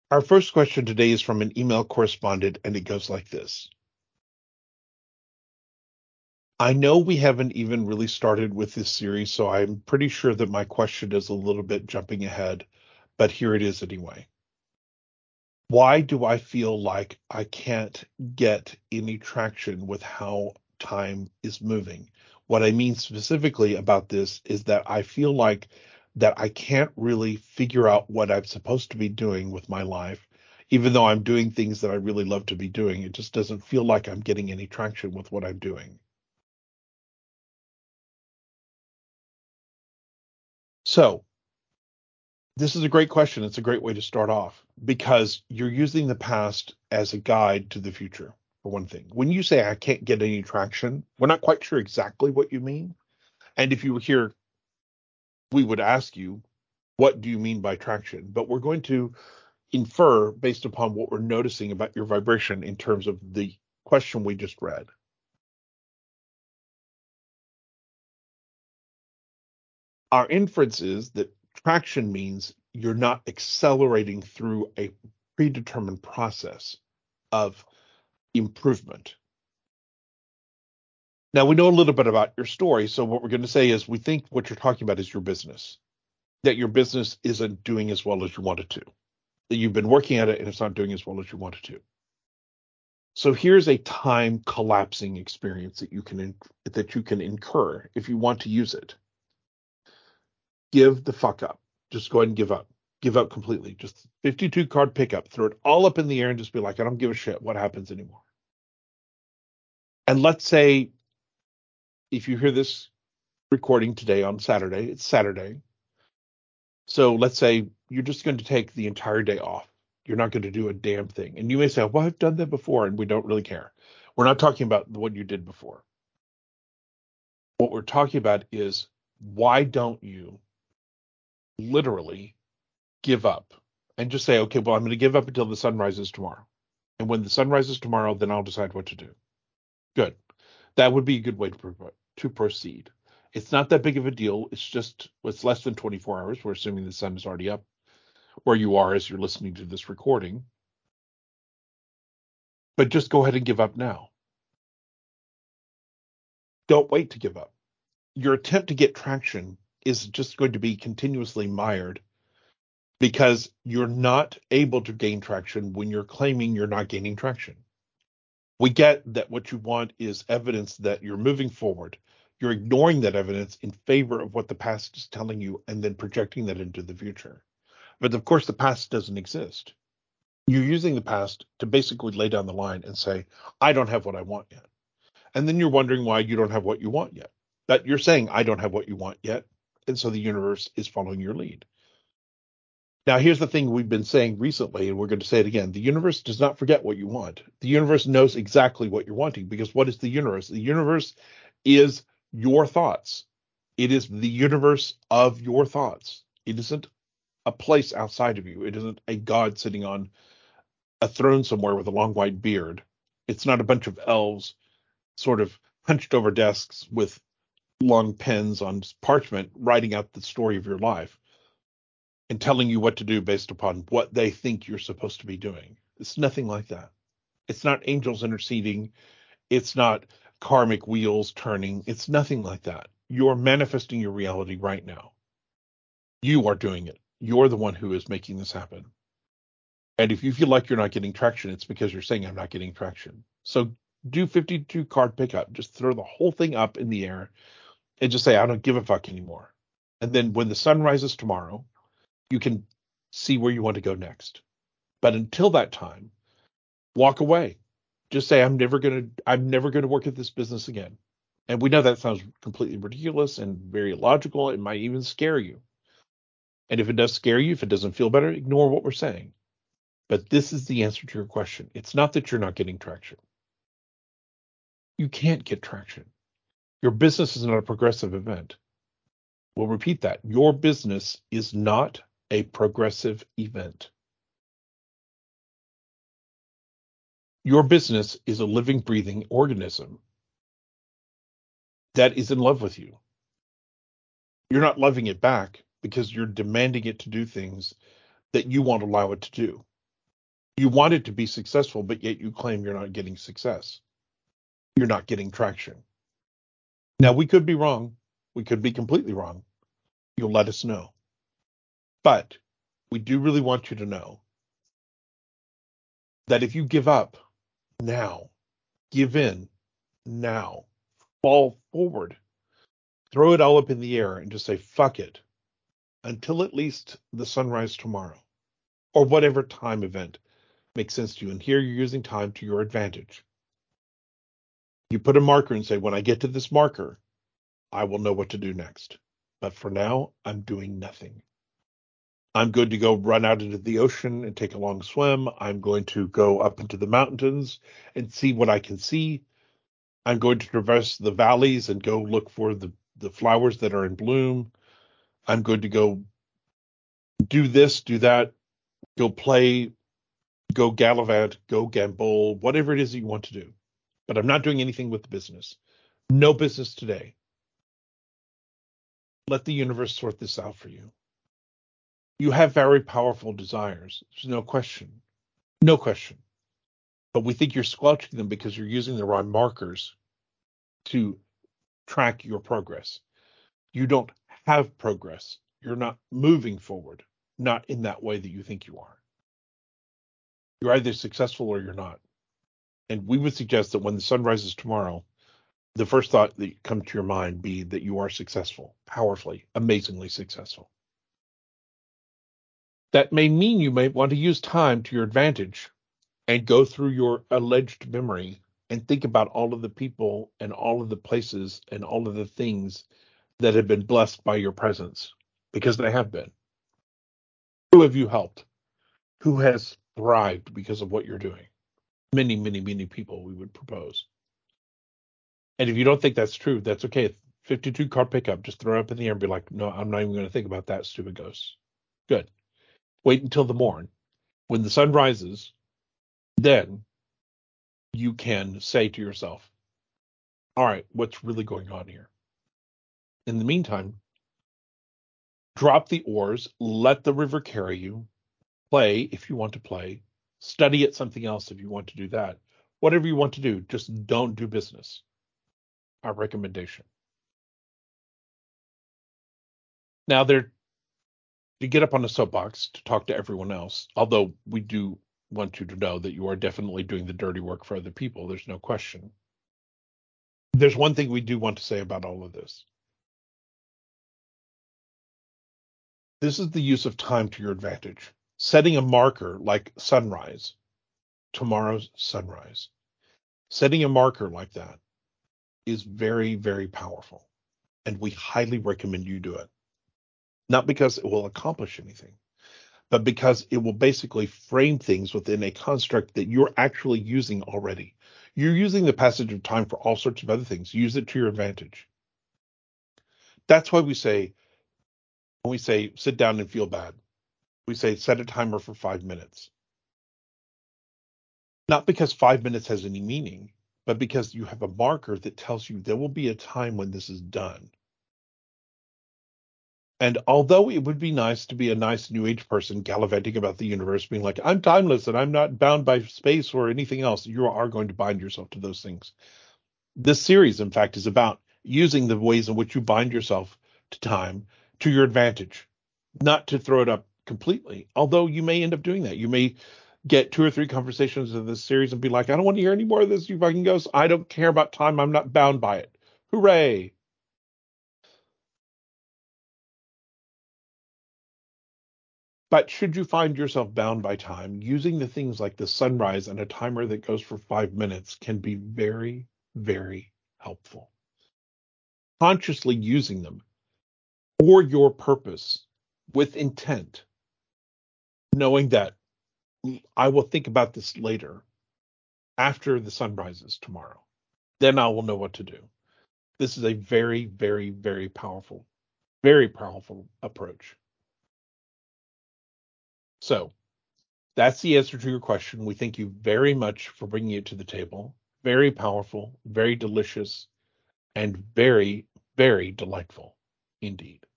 Our first question today is from an email correspondent, and it goes like this. I know we haven't even really started with this series, so I'm pretty sure that my question is a little bit jumping ahead, but here it is anyway. Why do I feel like I can't get any traction with how time is moving? What I mean specifically about this is that I feel like that I can't really figure out what I'm supposed to be doing with my life, even though I'm doing things that I really love to be doing. It just doesn't feel like I'm getting any traction with what I'm doing. So, this is a great question. It's a great way to start off because you're using the past as a guide to the future, for one thing. When you say I can't get any traction, we're not quite sure exactly what you mean. And if you were here, we would ask you, what do you mean by traction? But we're going to infer based upon what we're noticing about your vibration in terms of the question we just read. Our inference is that traction means you're not accelerating through a predetermined process of improvement. Now, we know a little bit about your story. So, what we're going to say is we think what you're talking about is your business, that your business isn't doing as well as you want it to, that you've been working at it and it's not doing as well as you want it to. So, here's a time collapsing experience that you can incur if you want to use it. Give the fuck up. Just go ahead and give up. Give up completely. Just 52 card pickup. Throw it all up in the air and just be like, I don't give a shit what happens anymore. And let's say if you hear this recording today on Saturday, it's Saturday. So let's say you're just going to take the entire day off. You're not going to do a damn thing. And you may say, well, I've done that before and we don't really care. We're not talking about what you did before. What we're talking about is why don't you literally give up and just say, okay, well, I'm going to give up until the sun rises tomorrow. And when the sun rises tomorrow, then I'll decide what to do. Good. That would be a good way to proceed. It's not that big of a deal. It's less than 24 hours. We're assuming the sun is already up where you are as you're listening to this recording. But just go ahead and give up now. Don't wait to give up. Your attempt to get traction is just going to be continuously mired because you're not able to gain traction when you're claiming you're not gaining traction. We get that what you want is evidence that you're moving forward. You're ignoring that evidence in favor of what the past is telling you and then projecting that into the future. But of course, the past doesn't exist. You're using the past to basically lay down the line and say, I don't have what I want yet. And then you're wondering why you don't have what you want yet. But you're saying, I don't have what you want yet. And so the universe is following your lead. Now, here's the thing we've been saying recently, and we're going to say it again. The universe does not forget what you want. The universe knows exactly what you're wanting because what is the universe? The universe is your thoughts. It is the universe of your thoughts. It isn't a place outside of you. It isn't a God sitting on a throne somewhere with a long white beard. It's not a bunch of elves sort of hunched over desks with long pens on parchment writing out the story of your life and telling you what to do based upon what they think you're supposed to be doing. It's nothing like that. It's not angels interceding. It's not karmic wheels turning. It's nothing like that. You're manifesting your reality right now. You are doing it. You're the one who is making this happen. And if you feel like you're not getting traction, it's because you're saying, I'm not getting traction. So do 52 card pickup. Just throw the whole thing up in the air and just say, I don't give a fuck anymore. And then when the sun rises tomorrow, you can see where you want to go next. But until that time, walk away. Just say, I'm never gonna work at this business again. And we know that sounds completely ridiculous and very illogical. It might even scare you. And if it does scare you, if it doesn't feel better, ignore what we're saying. But this is the answer to your question. It's not that you're not getting traction. You can't get traction. Your business is not a progressive event. We'll repeat that. Your business is not a progressive event. Your business is a living, breathing organism that is in love with you. You're not loving it back because you're demanding it to do things that you won't allow it to do. You want it to be successful, but yet you claim you're not getting success. You're not getting traction. Now, we could be wrong. We could be completely wrong. You'll let us know. But we do really want you to know that if you give up now, give in now, fall forward, throw it all up in the air and just say, fuck it, until at least the sunrise tomorrow, or whatever time event makes sense to you. And here you're using time to your advantage. You put a marker and say, when I get to this marker, I will know what to do next. But for now, I'm doing nothing. I'm going to go run out into the ocean and take a long swim. I'm going to go up into the mountains and see what I can see. I'm going to traverse the valleys and go look for the flowers that are in bloom. I'm going to go do this, do that, go play, go gallivant, go gambol, whatever it is that you want to do. But I'm not doing anything with the business. No business today. Let the universe sort this out for you. You have very powerful desires. There's no question. No question. But we think you're squelching them because you're using the wrong markers to track your progress. You don't have progress. You're not moving forward, not in that way that you think you are. You're either successful or you're not. And we would suggest that when the sun rises tomorrow, the first thought that comes to your mind be that you are successful, powerfully, amazingly successful. That may mean you may want to use time to your advantage and go through your alleged memory and think about all of the people and all of the places and all of the things that have been blessed by your presence, because they have been. Who have you helped? Who has thrived because of what you're doing? Many, many, many people, we would propose. And if you don't think that's true, that's okay. 52 car pickup, just throw it up in the air and be like, no, I'm not even going to think about that, stupid ghost. Good. Wait until the morn. When the sun rises, then you can say to yourself, all right, what's really going on here? In the meantime, drop the oars, let the river carry you, play if you want to play, study at something else if you want to do that. Whatever you want to do, just don't do business. Our recommendation. Now, to get up on a soapbox to talk to everyone else, although we do want you to know that you are definitely doing the dirty work for other people. There's no question. There's one thing we do want to say about all of this. This is the use of time to your advantage. Setting a marker like sunrise, tomorrow's sunrise. Setting a marker like that is very, very powerful. And we highly recommend you do it. Not because it will accomplish anything, but because it will basically frame things within a construct that you're actually using already. You're using the passage of time for all sorts of other things. Use it to your advantage. That's why when we say sit down and feel bad, we say set a timer for 5 minutes. Not because 5 minutes has any meaning, but because you have a marker that tells you there will be a time when this is done. And although it would be nice to be a nice new age person gallivanting about the universe, being like, I'm timeless and I'm not bound by space or anything else, you are going to bind yourself to those things. This series, in fact, is about using the ways in which you bind yourself to time to your advantage, not to throw it up completely. Although you may end up doing that. You may get 2 or 3 conversations of this series and be like, I don't want to hear any more of this, you fucking ghosts. I don't care about time. I'm not bound by it. Hooray. But should you find yourself bound by time, using the things like the sunrise and a timer that goes for 5 minutes can be very, very helpful. Consciously using them for your purpose with intent, knowing that I will think about this later after the sun rises tomorrow. Then I will know what to do. This is a very, very, very powerful approach. So that's the answer to your question. We thank you very much for bringing it to the table. Very powerful, very delicious, and very, very delightful indeed.